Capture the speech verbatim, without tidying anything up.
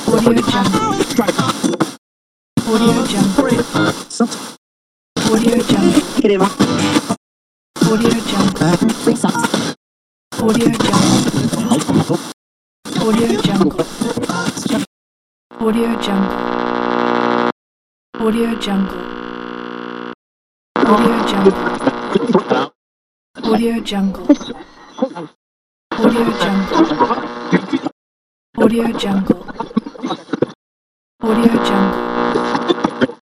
Audio Jungle. Audio Jungle. Audio Jungle. Audio Jungle. Free socks. Audio Jungle. Audio Jungle. Audio Jungle. Audio Jungle. Audio Jungle. Audio Jungle. Audio Jungle. Audio Jungle. Audio Jungle.